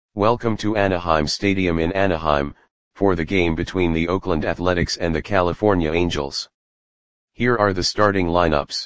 Welcome to Anaheim Stadium in Anaheim, for the game between the Oakland Athletics and the California Angels. Here are the starting lineups.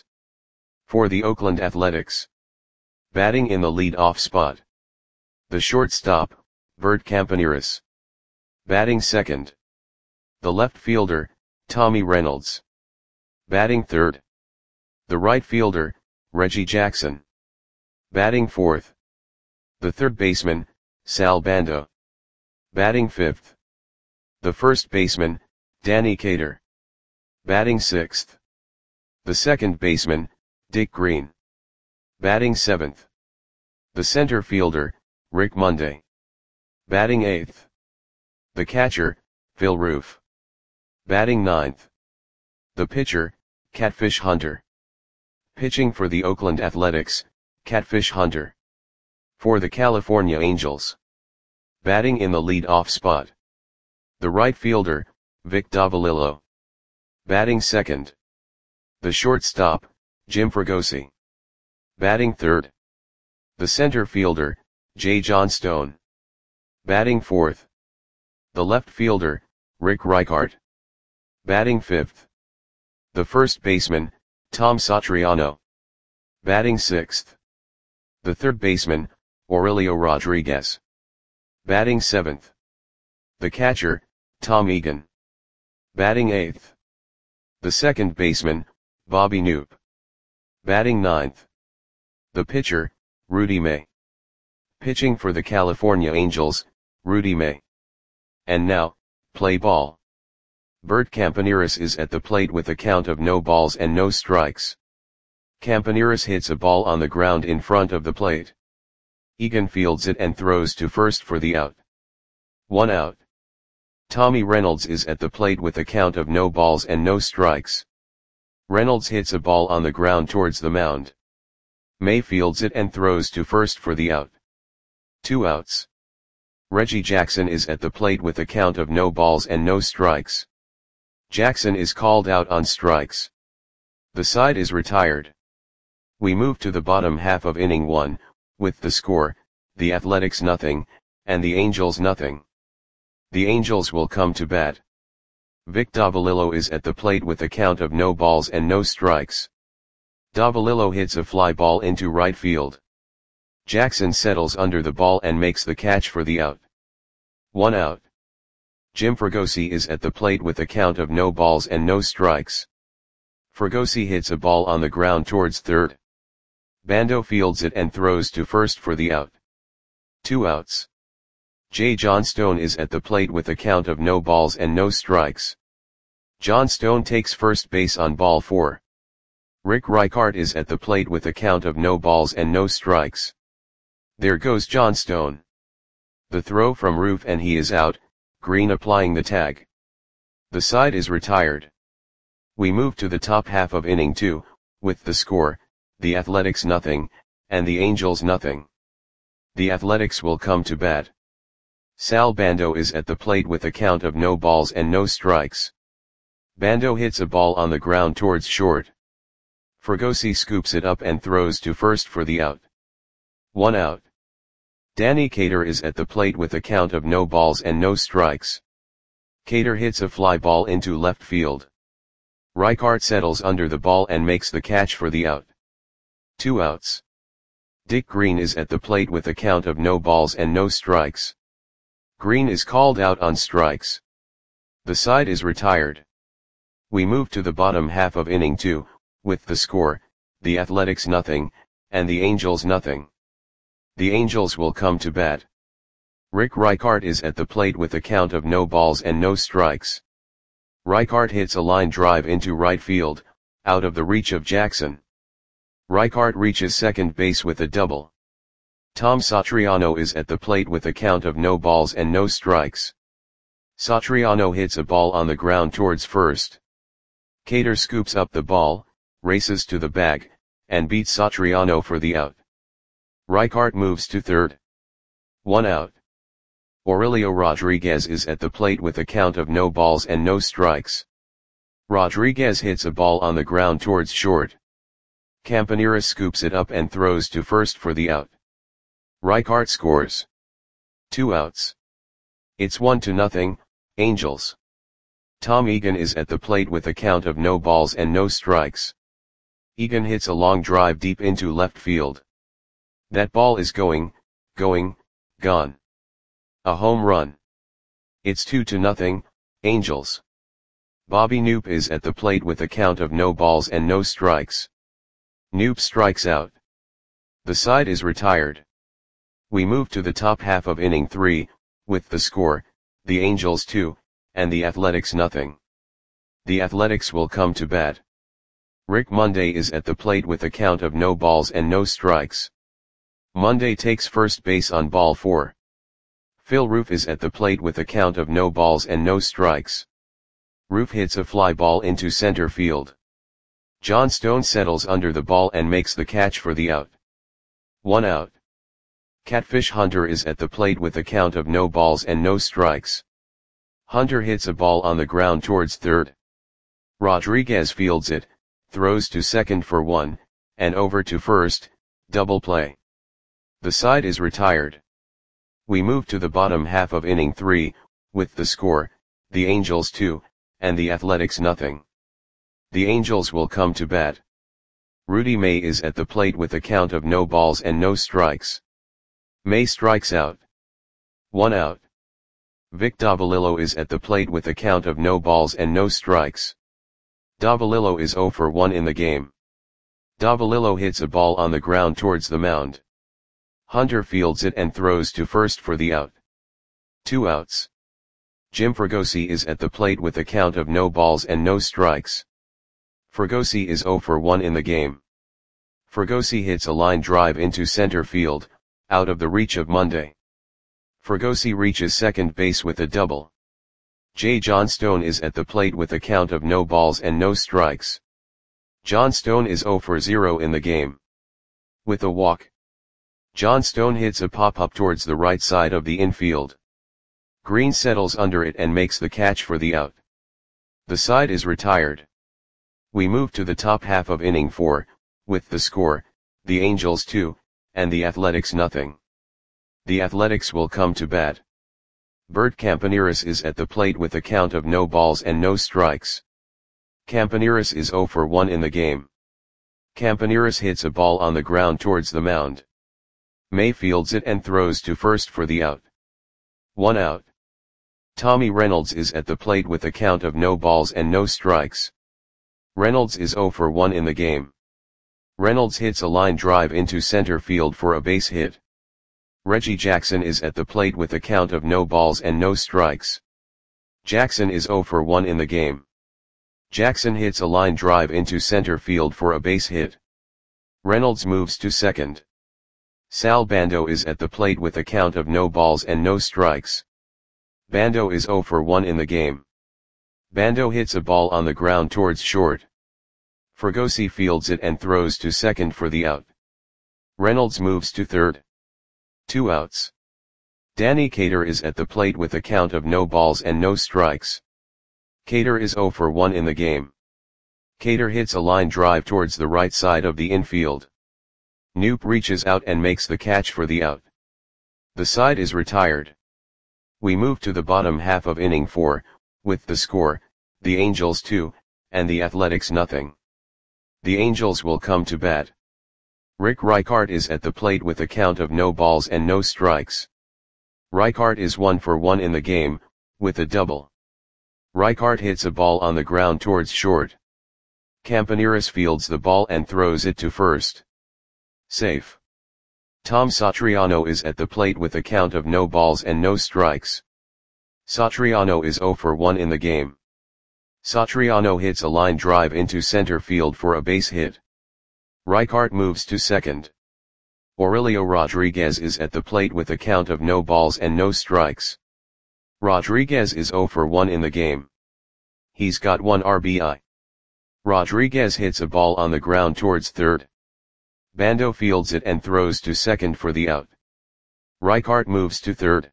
For the Oakland Athletics. Batting in the lead-off spot. The shortstop, Bert Campaneris. Batting second. The left fielder, Tommy Reynolds. Batting third. The right fielder, Reggie Jackson. Batting fourth. The third baseman, Sal Bando. Batting fifth. The first baseman, Danny Cater. Batting sixth. The second baseman, Dick Green. Batting seventh. The center fielder, Rick Monday. Batting eighth. The catcher, Phil Roof. Batting ninth. The pitcher, Catfish Hunter. Pitching for the Oakland Athletics, Catfish Hunter. For the California Angels. Batting in the lead-off spot. The right fielder, Vic Davalillo. Batting second. The shortstop, Jim Fregosi. Batting third. The center fielder, Jay Johnstone. Batting fourth. The left fielder, Rick Reichart. Batting fifth. The first baseman, Tom Satriano. Batting sixth. The third baseman, Aurelio Rodriguez. Batting seventh. The catcher, Tom Egan. Batting eighth. The second baseman, Bobby Knoop. Batting ninth. The pitcher, Rudy May. Pitching for the California Angels, Rudy May. And now, play ball. Bert Campaneris is at the plate with a count of no balls and no strikes. Campaneris hits a ball on the ground in front of the plate. Egan fields it and throws to first for the out. 1 out. Tommy Reynolds is at the plate with a count of no balls and no strikes. Reynolds hits a ball on the ground towards the mound. May fields it and throws to first for the out. 2 outs. Reggie Jackson is at the plate with a count of no balls and no strikes. Jackson is called out on strikes. The side is retired. We move to the bottom half of inning 1, with the score, the Athletics 0, and the Angels 0. The Angels will come to bat. Vic Davalillo is at the plate with a count of no balls and no strikes. Davalillo hits a fly ball into right field. Jackson settles under the ball and makes the catch for the out. 1 out. Jim Fregosi is at the plate with a count of no balls and no strikes. Fregosi hits a ball on the ground towards third. Bando fields it and throws to first for the out. 2 outs. Jay Johnstone is at the plate with a count of no balls and no strikes. Johnstone takes first base on ball 4. Rick Reichart is at the plate with a count of no balls and no strikes. There goes Johnstone. The throw from Roof and he is out, Green applying the tag. The side is retired. We move to the top half of inning 2, with the score, the Athletics 0, and the Angels 0. The Athletics will come to bat. Sal Bando is at the plate with a count of no balls and no strikes. Bando hits a ball on the ground towards short. Fregosi scoops it up and throws to first for the out. 1 out. Danny Cater is at the plate with a count of no balls and no strikes. Cater hits a fly ball into left field. Reichart settles under the ball and makes the catch for the out. 2 outs. Dick Green is at the plate with a count of no balls and no strikes. Green is called out on strikes. The side is retired. We move to the bottom half of inning 2, with the score, the Athletics 0, and the Angels 0. The Angels will come to bat. Rick Reichart is at the plate with a count of no balls and no strikes. Reichart hits a line drive into right field, out of the reach of Jackson. Reichart reaches second base with a double. Tom Satriano is at the plate with a count of no balls and no strikes. Satriano hits a ball on the ground towards first. Cater scoops up the ball, races to the bag, and beats Satriano for the out. Reichart moves to third. 1 out. Aurelio Rodriguez is at the plate with a count of no balls and no strikes. Rodriguez hits a ball on the ground towards short. Campaneris scoops it up and throws to first for the out. Reichart scores. 2 outs. It's 1-0, Angels. Tom Egan is at the plate with a count of no balls and no strikes. Egan hits a long drive deep into left field. That ball is going, gone. A home run. It's 2-0, Angels. Bobby Knoop is at the plate with a count of no balls and no strikes. Knoop strikes out. The side is retired. We move to the top half of inning 3, with the score, the Angels 2, and the Athletics nothing. The Athletics will come to bat. Rick Monday is at the plate with a count of no balls and no strikes. Monday takes first base on ball 4. Phil Roof is at the plate with a count of no balls and no strikes. Roof hits a fly ball into center field. John Stone settles under the ball and makes the catch for the out. 1 out. Catfish Hunter is at the plate with a count of no balls and no strikes. Hunter hits a ball on the ground towards third. Rodriguez fields it, throws to second for 1, and over to first, double play. The side is retired. We move to the bottom half of inning 3, with the score, the Angels 2, and the Athletics nothing. The Angels will come to bat. Rudy May is at the plate with a count of no balls and no strikes. May strikes out. 1 out. Vic Davalillo is at the plate with a count of no balls and no strikes. Davalillo is 0 for 1 in the game. Davalillo hits a ball on the ground towards the mound. Hunter fields it and throws to first for the out. 2 outs. Jim Fregosi is at the plate with a count of no balls and no strikes. Fregosi is 0 for 1 in the game. Fregosi hits a line drive into center field, out of the reach of Monday. Fregosi reaches second base with a double. J. John Stone is at the plate with a count of no balls and no strikes. John Stone is 0 for 0 in the game. With a walk. John Stone hits a pop-up towards the right side of the infield. Green settles under it and makes the catch for the out. The side is retired. We move to the top half of inning 4, with the score, the Angels 2, and the Athletics nothing. The Athletics will come to bat. Bert Campaneris is at the plate with a count of no balls and no strikes. Campaneris is 0 for 1 in the game. Campaneris hits a ball on the ground towards the mound. May fields it and throws to first for the out. 1 out. Tommy Reynolds is at the plate with a count of no balls and no strikes. Reynolds is 0 for 1 in the game. Reynolds hits a line drive into center field for a base hit. Reggie Jackson is at the plate with a count of no balls and no strikes. Jackson is 0 for 1 in the game. Jackson hits a line drive into center field for a base hit. Reynolds moves to second. Sal Bando is at the plate with a count of no balls and no strikes. Bando is 0 for 1 in the game. Bando hits a ball on the ground towards short. Fregosi fields it and throws to second for the out. Reynolds moves to third. 2 outs. Danny Cater is at the plate with a count of no balls and no strikes. Cater is 0 for 1 in the game. Cater hits a line drive towards the right side of the infield. Knoop reaches out and makes the catch for the out. The side is retired. We move to the bottom half of inning 4, with the score, the Angels 2, and the Athletics nothing. The Angels will come to bat. Rick Reichart is at the plate with a count of no balls and no strikes. Reichart is 1 for 1 in the game, with a double. Reichart hits a ball on the ground towards short. Campaneris fields the ball and throws it to first. Safe. Tom Satriano is at the plate with a count of no balls and no strikes. Satriano is 0 for 1 in the game. Satriano hits a line drive into center field for a base hit. Reichart moves to second. Aurelio Rodriguez is at the plate with a count of no balls and no strikes. Rodriguez is 0 for 1 in the game. He's got 1 RBI. Rodriguez hits a ball on the ground towards third. Bando fields it and throws to second for the out. Reichart moves to third.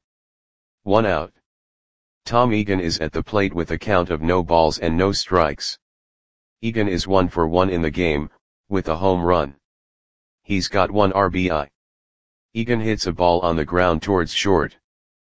1 out. Tom Egan is at the plate with a count of no balls and no strikes. Egan is 1 for 1 in the game, with a home run. He's got 1 RBI. Egan hits a ball on the ground towards short.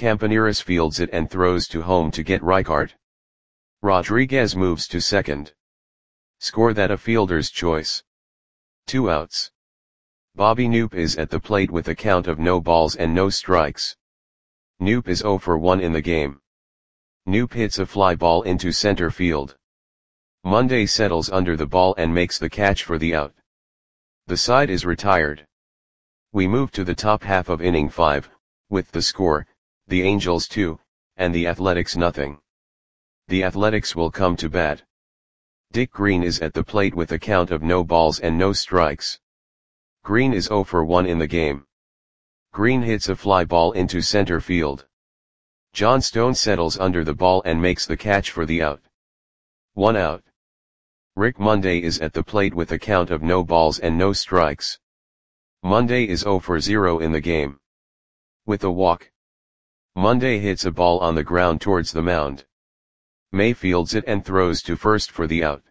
Campaneris fields it and throws to home to get Reichart. Rodriguez moves to second. Score that a fielder's choice. 2 outs. Bobby Knoop is at the plate with a count of no balls and no strikes. Knoop is 0 for 1 in the game. Knoop hits a fly ball into center field. Monday settles under the ball and makes the catch for the out. The side is retired. We move to the top half of inning 5, with the score, the Angels 2, and the Athletics nothing. The Athletics will come to bat. Dick Green is at the plate with a count of no balls and no strikes. Green is 0 for 1 in the game. Green hits a fly ball into center field. John Stone settles under the ball and makes the catch for the out. 1 out. Rick Monday is at the plate with a count of no balls and no strikes. Monday is 0 for 0 in the game. With a walk. Monday hits a ball on the ground towards the mound. May fields it and throws to first for the out.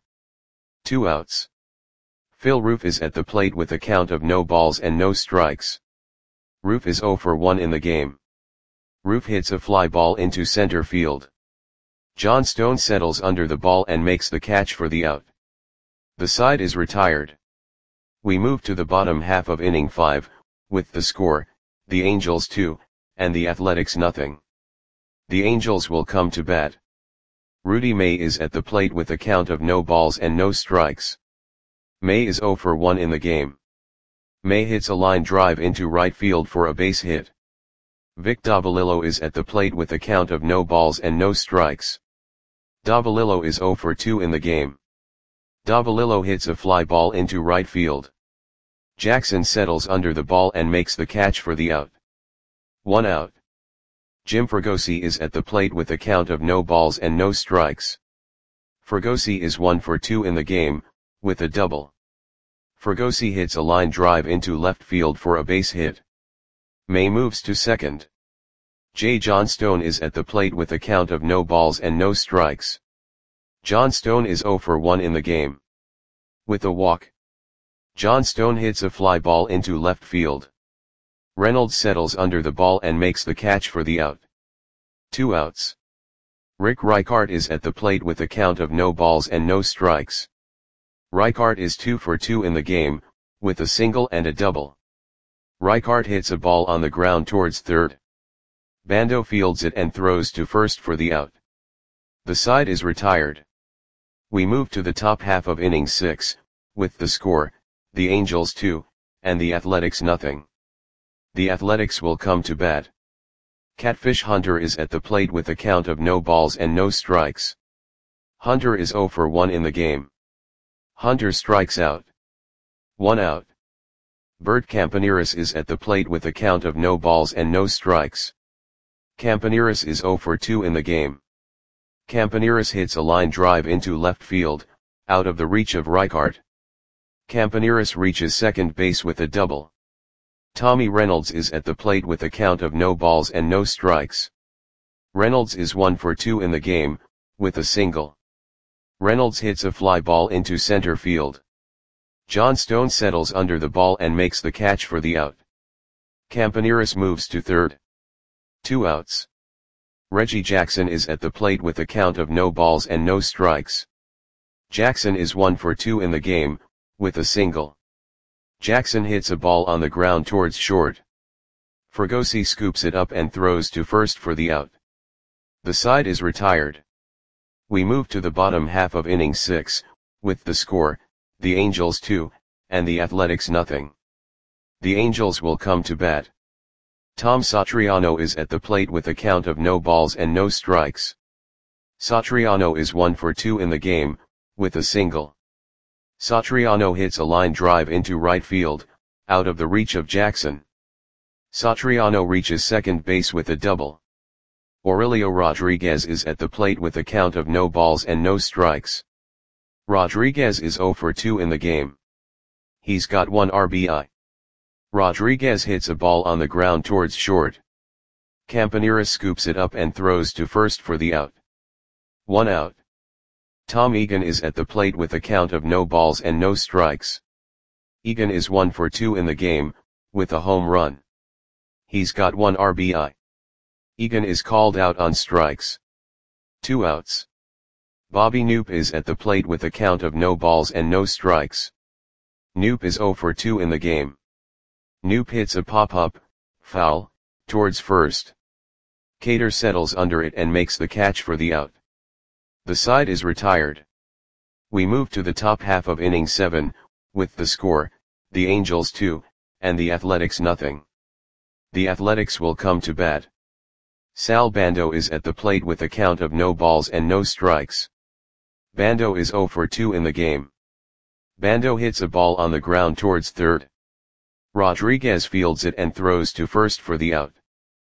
2 outs. Phil Roof is at the plate with a count of no balls and no strikes. Roof is 0 for 1 in the game. Roof hits a fly ball into center field. John Stone settles under the ball and makes the catch for the out. The side is retired. We move to the bottom half of inning 5, with the score, the Angels 2, and the Athletics nothing. The Angels will come to bat. Rudy May is at the plate with a count of no balls and no strikes. May is 0 for 1 in the game. May hits a line drive into right field for a base hit. Vic Davalillo is at the plate with a count of no balls and no strikes. Davalillo is 0 for 2 in the game. Davalillo hits a fly ball into right field. Jackson settles under the ball and makes the catch for the out. 1 out. Jim Fregosi is at the plate with a count of no balls and no strikes. Fregosi is 1 for 2 in the game, with a double. Fregosi hits a line drive into left field for a base hit. May moves to second. J. John Stone is at the plate with a count of no balls and no strikes. John Stone is 0 for 1 in the game. With a walk. John Stone hits a fly ball into left field. Reynolds settles under the ball and makes the catch for the out. 2 outs. Rick Reichart is at the plate with a count of no balls and no strikes. Reichart is 2 for 2 in the game, with a single and a double. Reichart hits a ball on the ground towards third. Bando fields it and throws to first for the out. The side is retired. We move to the top half of inning 6, with the score, the Angels 2, and the Athletics nothing. The Athletics will come to bat. Catfish Hunter is at the plate with a count of no balls and no strikes. Hunter is 0 for 1 in the game. Hunter strikes out. 1 out. Bert Campaneris is at the plate with a count of no balls and no strikes. Campaneris is 0 for 2 in the game. Campaneris hits a line drive into left field, out of the reach of Reichart. Campaneris reaches second base with a double. Tommy Reynolds is at the plate with a count of no balls and no strikes. Reynolds is 1 for 2 in the game, with a single. Reynolds hits a fly ball into center field. John Stone settles under the ball and makes the catch for the out. Campaneris moves to third. 2 outs. Reggie Jackson is at the plate with a count of no balls and no strikes. Jackson is 1 for 2 in the game, with a single. Jackson hits a ball on the ground towards short. Fregosi scoops it up and throws to first for the out. The side is retired. We move to the bottom half of inning 6, with the score, the Angels 2, and the Athletics nothing. The Angels will come to bat. Tom Satriano is at the plate with a count of no balls and no strikes. Satriano is 1 for 2 in the game, with a single. Satriano hits a line drive into right field, out of the reach of Jackson. Satriano reaches second base with a double. Aurelio Rodriguez is at the plate with a count of no balls and no strikes. Rodriguez is 0 for 2 in the game. He's got 1 RBI. Rodriguez hits a ball on the ground towards short. Campaneris scoops it up and throws to first for the out. 1 out. Tom Egan is at the plate with a count of no balls and no strikes. Egan is 1 for 2 in the game, with a home run. He's got 1 RBI. Egan is called out on strikes. 2 outs. Bobby Knoop is at the plate with a count of no balls and no strikes. Knoop is 0 for 2 in the game. Knoop hits a pop-up, foul, towards first. Cater settles under it and makes the catch for the out. The side is retired. We move to the top half of inning 7, with the score, the Angels 2, and the Athletics nothing. The Athletics will come to bat. Sal Bando is at the plate with a count of no balls and no strikes. Bando is 0 for 2 in the game. Bando hits a ball on the ground towards third. Rodriguez fields it and throws to first for the out.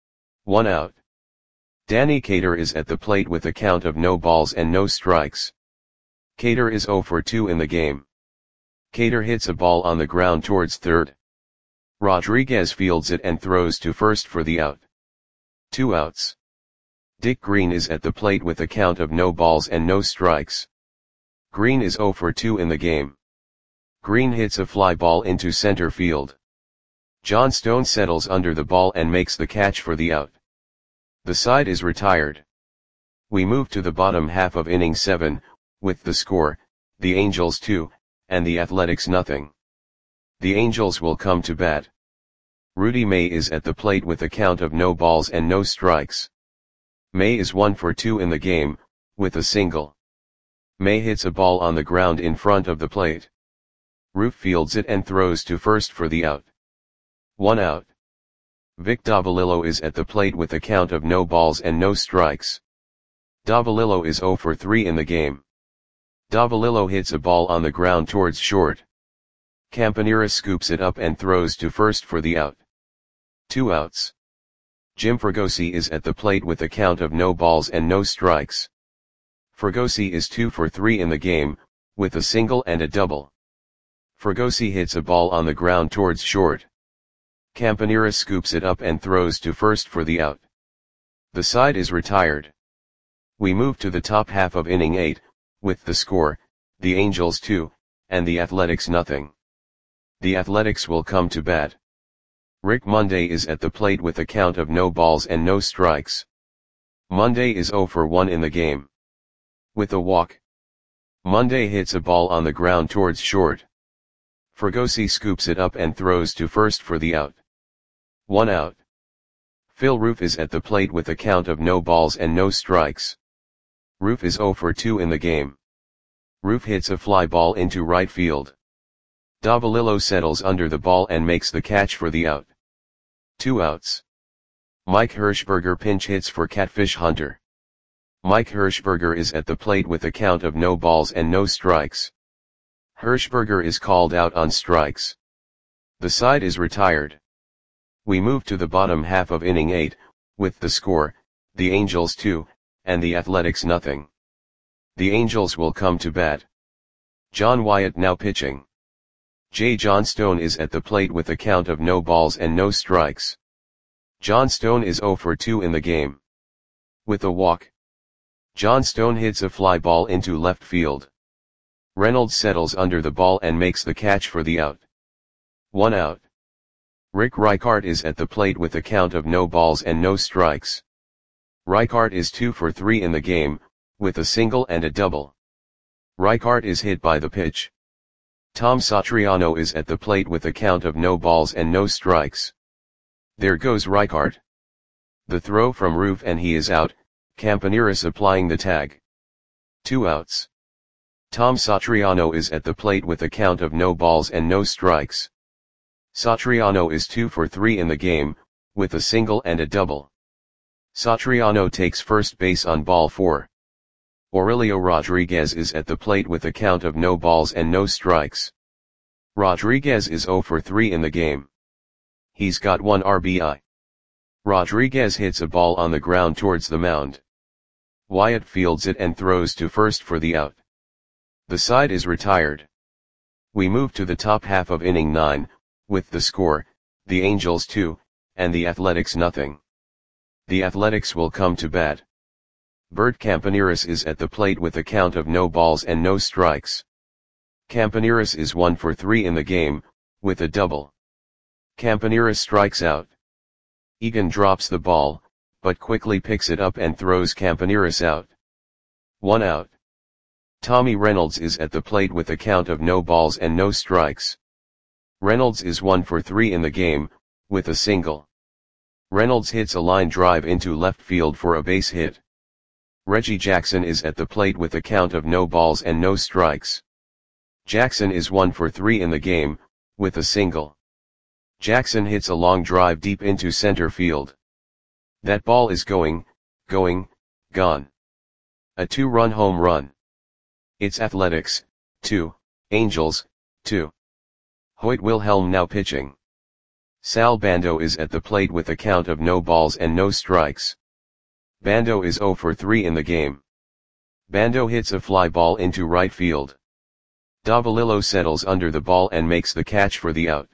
1 out. Danny Cater is at the plate with a count of no balls and no strikes. Cater is 0 for 2 in the game. Cater hits a ball on the ground towards third. Rodriguez fields it and throws to first for the out. 2 outs. Dick Green is at the plate with a count of no balls and no strikes. Green is 0 for 2 in the game. Green hits a fly ball into center field. John Stone settles under the ball and makes the catch for the out. The side is retired. We move to the bottom half of inning 7, with the score, the Angels 2, and the Athletics nothing. The Angels will come to bat. Rudy May is at the plate with a count of no balls and no strikes. May is 1 for 2 in the game, with a single. May hits a ball on the ground in front of the plate. Roof fields it and throws to first for the out. 1 out. Vic Davalillo is at the plate with a count of no balls and no strikes. Davalillo is 0 for 3 in the game. Davalillo hits a ball on the ground towards short. Campanera scoops it up and throws to first for the out. 2 outs. Jim Fregosi is at the plate with a count of no balls and no strikes. Fregosi is 2 for 3 in the game, with a single and a double. Fregosi hits a ball on the ground towards short. Campanera scoops it up and throws to first for the out. The side is retired. We move to the top half of inning 8, with the score, the Angels 2, and the Athletics nothing. The Athletics will come to bat. Rick Monday is at the plate with a count of no balls and no strikes. Monday is 0 for 1 in the game. With a walk. Monday hits a ball on the ground towards short. Fregosi scoops it up and throws to first for the out. 1 out. Phil Roof is at the plate with a count of no balls and no strikes. Roof is 0 for 2 in the game. Roof hits a fly ball into right field. Davalillo settles under the ball and makes the catch for the out. 2 outs. Mike Hirschberger pinch hits for Catfish Hunter. Mike Hirschberger is at the plate with a count of no balls and no strikes. Hirschberger is called out on strikes. The side is retired. We move to the bottom half of inning 8, with the score, the Angels 2, and the Athletics nothing. The Angels will come to bat. John Wyatt now pitching. J. John Stone is at the plate with a count of no balls and no strikes. John Stone is 0 for 2 in the game. With a walk. John Stone hits a fly ball into left field. Reynolds settles under the ball and makes the catch for the out. 1 out. Rick Reichart is at the plate with a count of no balls and no strikes. Reichart is 2 for 3 in the game, with a single and a double. Reichart is hit by the pitch. Tom Satriano is at the plate with a count of no balls and no strikes. There goes Reichart. The throw from Roof and he is out, Campaneris applying the tag. 2 outs. Tom Satriano is at the plate with a count of no balls and no strikes. Satriano is 2 for 3 in the game, with a single and a double. Satriano takes first base on ball 4. Aurelio Rodriguez is at the plate with a count of no balls and no strikes. Rodriguez is 0 for 3 in the game. He's got 1 RBI. Rodriguez hits a ball on the ground towards the mound. Wyatt fields it and throws to first for the out. The side is retired. We move to the top half of inning 9, with the score, the Angels 2, and the Athletics nothing. The Athletics will come to bat. Bert Campaneris is at the plate with a count of no balls and no strikes. Campaneris is 1 for 3 in the game, with a double. Campaneris strikes out. Egan drops the ball, but quickly picks it up and throws Campaneris out. 1 out. Tommy Reynolds is at the plate with a count of no balls and no strikes. Reynolds is 1 for 3 in the game, with a single. Reynolds hits a line drive into left field for a base hit. Reggie Jackson is at the plate with a count of no balls and no strikes. Jackson is 1 for 3 in the game, with a single. Jackson hits a long drive deep into center field. That ball is gone. A 2-run home run. It's Athletics, 2, Angels, 2. Hoyt Wilhelm now pitching. Sal Bando is at the plate with a count of no balls and no strikes. Bando is 0 for 3 in the game. Bando hits a fly ball into right field. Davalillo settles under the ball and makes the catch for the out.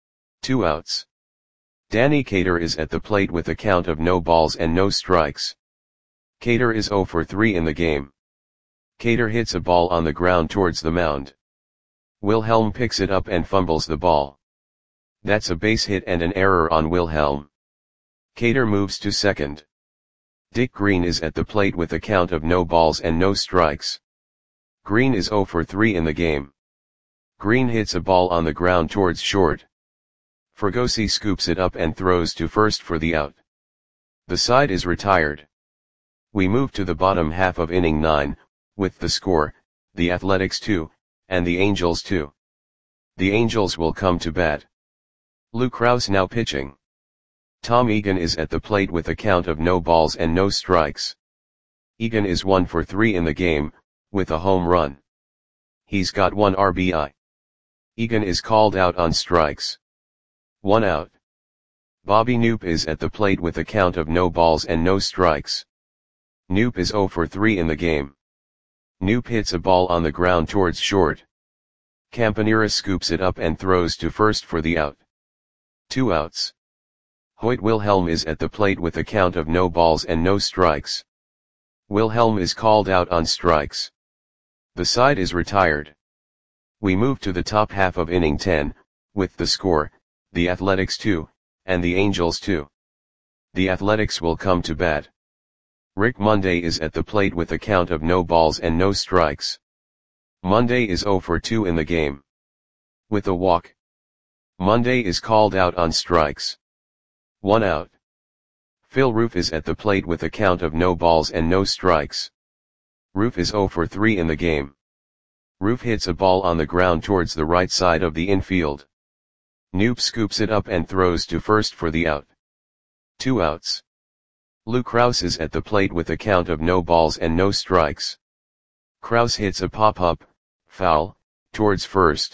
2 outs. Danny Cater is at the plate with a count of no balls and no strikes. Cater is 0 for 3 in the game. Cater hits a ball on the ground towards the mound. Wilhelm picks it up and fumbles the ball. That's a base hit and an error on Wilhelm. Cater moves to second. Dick Green is at the plate with a count of no balls and no strikes. Green is 0 for 3 in the game. Green hits a ball on the ground towards short. Fregosi scoops it up and throws to first for the out. The side is retired. We move to the bottom half of inning 9, with the score, the Athletics 2, and the Angels 2. The Angels will come to bat. Lou Krause now pitching. Tom Egan is at the plate with a count of no balls and no strikes. Egan is 1 for 3 in the game, with a home run. He's got 1 RBI. Egan is called out on strikes. 1 out. Bobby Knoop is at the plate with a count of no balls and no strikes. Knoop is 0 for 3 in the game. Knoop hits a ball on the ground towards short. Campaneris scoops it up and throws to first for the out. 2 outs. Hoyt Wilhelm is at the plate with a count of no balls and no strikes. Wilhelm is called out on strikes. The side is retired. We move to the top half of inning 10, with the score, the Athletics 2, and the Angels 2. The Athletics will come to bat. Rick Monday is at the plate with a count of no balls and no strikes. Monday is 0 for 2 in the game. With a walk. Monday is called out on strikes. 1 out. Phil Roof is at the plate with a count of no balls and no strikes. Roof is 0 for 3 in the game. Roof hits a ball on the ground towards the right side of the infield. Knoop scoops it up and throws to first for the out. 2 outs. Lou Krause is at the plate with a count of no balls and no strikes. Krause hits a pop-up, foul, towards first.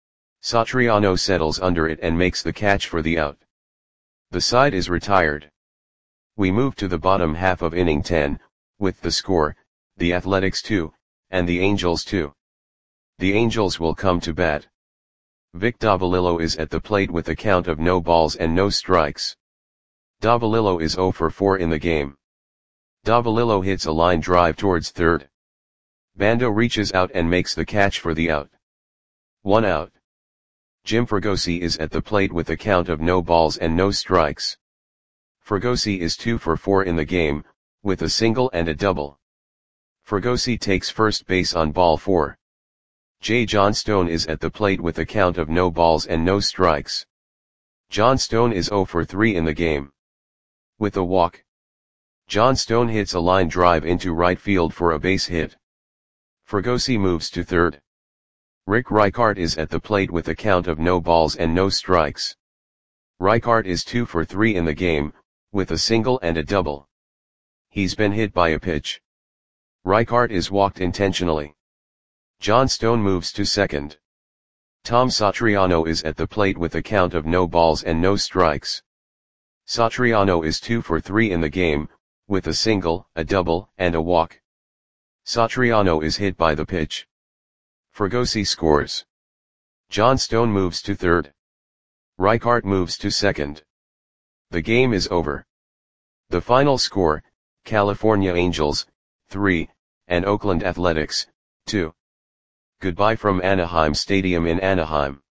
Satriano settles under it and makes the catch for the out. The side is retired. We move to the bottom half of inning 10, with the score, the Athletics 2, and the Angels 2. The Angels will come to bat. Vic Davalillo is at the plate with a count of no balls and no strikes. Davalillo is 0 for 4 in the game. Davalillo hits a line drive towards third. Bando reaches out and makes the catch for the out. 1 out. Jim Fregosi is at the plate with a count of no balls and no strikes. Fregosi is 2 for 4 in the game, with a single and a double. Fregosi takes first base on ball 4. J. Johnstone is at the plate with a count of no balls and no strikes. Johnstone is 0 for 3 in the game. With a walk. Johnstone hits a line drive into right field for a base hit. Fregosi moves to third. Rick Reichart is at the plate with a count of no balls and no strikes. Reichart is 2 for 3 in the game, with a single and a double. He's been hit by a pitch. Reichart is walked intentionally. Johnstone moves to second. Tom Satriano is at the plate with a count of no balls and no strikes. Satriano is 2 for 3 in the game, with a single, a double, and a walk. Satriano is hit by the pitch. Fregosi scores. Johnstone moves to third. Reichart moves to second. The game is over. The final score, California Angels, 3, and Oakland Athletics, 2. Goodbye from Anaheim Stadium in Anaheim.